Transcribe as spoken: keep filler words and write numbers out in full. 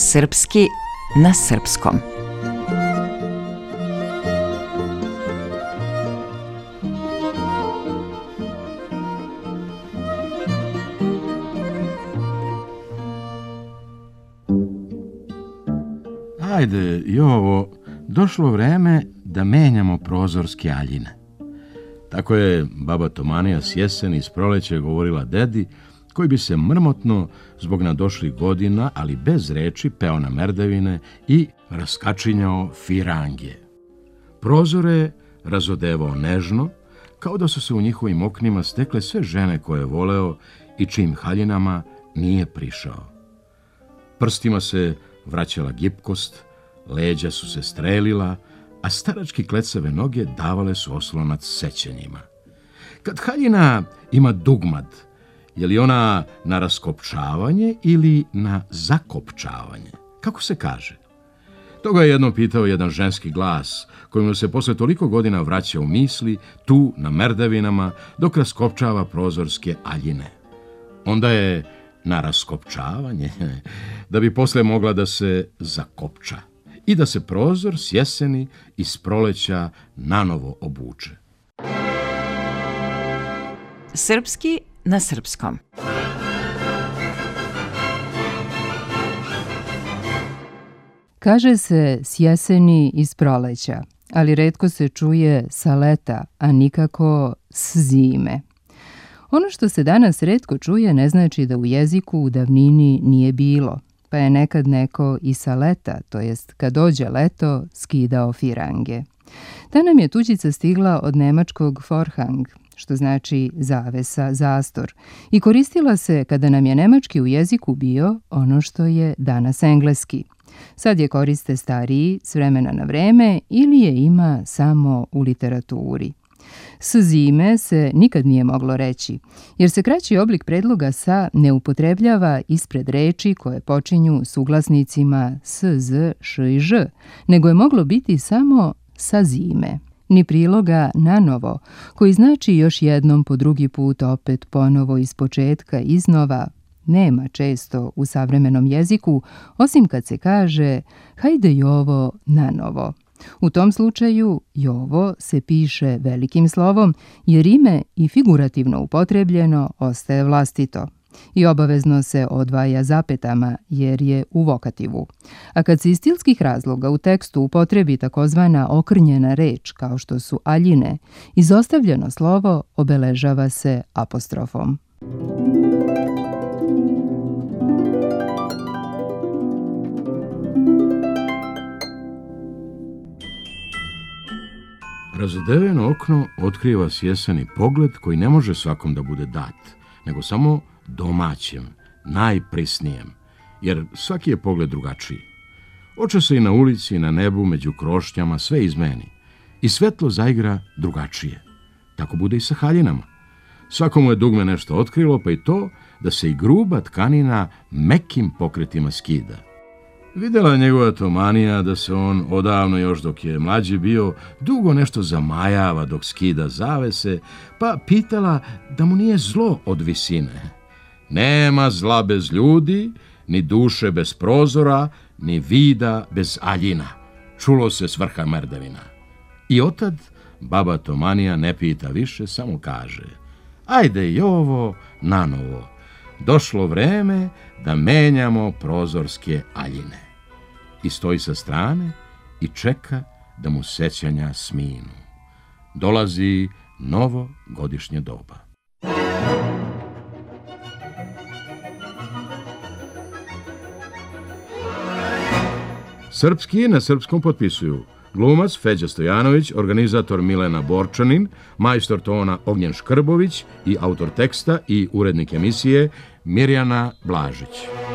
Srpski na srpskom. Ajde, Jovo, došlo vreme da menjamo prozorske aljine. Tako je baba Tomanija s jeseni iz proleće govorila dedi, koji bi se mrmotno zbog nadošlih godina, ali bez reči, peo na merdevine i raskačinjao firange. Prozore razodevao nežno, kao da su se u njihovim oknima stekle sve žene koje je voleo i čijim haljinama nije prišao. Prstima se vraćala gipkost, leđa su se strelila, a starački klecave noge davale su oslonac sećanjima. Kad haljina ima dugmad, je li ona na raskopčavanje ili na zakopčavanje? Kako se kaže? Toga je jednom pitao jedan ženski glas, kojim se posle toliko godina vraća u misli, tu na merdavinama, dok raskopčava prozorske aljine. Onda je na raskopčavanje, da bi posle mogla da se zakopča i da se prozor s jeseni i s proleća nanovo obuče. Srpski na srpskom. Kaže se s jeseni i s proleća, ali retko se čuje sa leta, a nikako s zime. Ono što se danas retko čuje ne znači da u jeziku u davnini nije bilo, pa je nekad neko i sa leta, to jest kad dođe leto, skidao firange. Ta nam je tuđica stigla od nemačkog Vorhang, što znači zavesa, zastor, i koristila se kada nam je nemački u jeziku bio ono što je danas engleski. Sad je koriste stariji s vremena na vreme ili je ima samo u literaturi. S zime se nikad nije moglo reći, jer se kraći oblik predloga sa ne upotrebljava ispred reči koje počinju suglasnicima s, z, š i ž, nego je moglo biti samo sa zime. Ni priloga nanovo, koji znači još jednom po drugi put opet ponovo iz početka iznova, nema često u savremenom jeziku, osim kad se kaže hajde Jovo nanovo. U tom slučaju Jovo se piše velikim slovom, jer ime i figurativno upotrebljeno ostaje vlastito. I obavezno se odvaja zapetama, jer je u vokativu. A kad se iz stilskih razloga u tekstu upotrebi takozvana okrnjena reč, kao što su aljine, izostavljeno slovo obeležava se apostrofom. Razodeveno okno otkriva s jeseni pogled koji ne može svakom da bude dat, nego samo domaćem, najprisnijem, jer svaki je pogled drugačiji. Oče se i na ulici i na nebu među krošnjama sve izmeni i svetlo zaigra drugačije. Tako bude i sa haljinama. Svakomu je dugme nešto otkrilo, pa i to da se i gruba tkanina mekim pokretima skida. Videla je njegova Tomanija da se on odavno, još dok je mlađi bio, dugo nešto zamajava dok skida zavese, pa pitala da mu nije zlo od visine. Nema zla bez ljudi, ni duše bez prozora, ni vida bez aljina, čulo se s vrha merdevina. I otad baba Tomanija ne pita više, samo kaže: ajde Jovo nanovo, došlo vreme da menjamo prozorske aljine. I stoji sa strane i čeka da mu sećanja sminu. Dolazi novo godišnje doba. Srpski na srpskom potpisuju glumac Feđa Stojanović, organizator Milena Borčanin, majstor tona Ognjen Škrbović i autor teksta i urednik emisije Mirjana Blažić.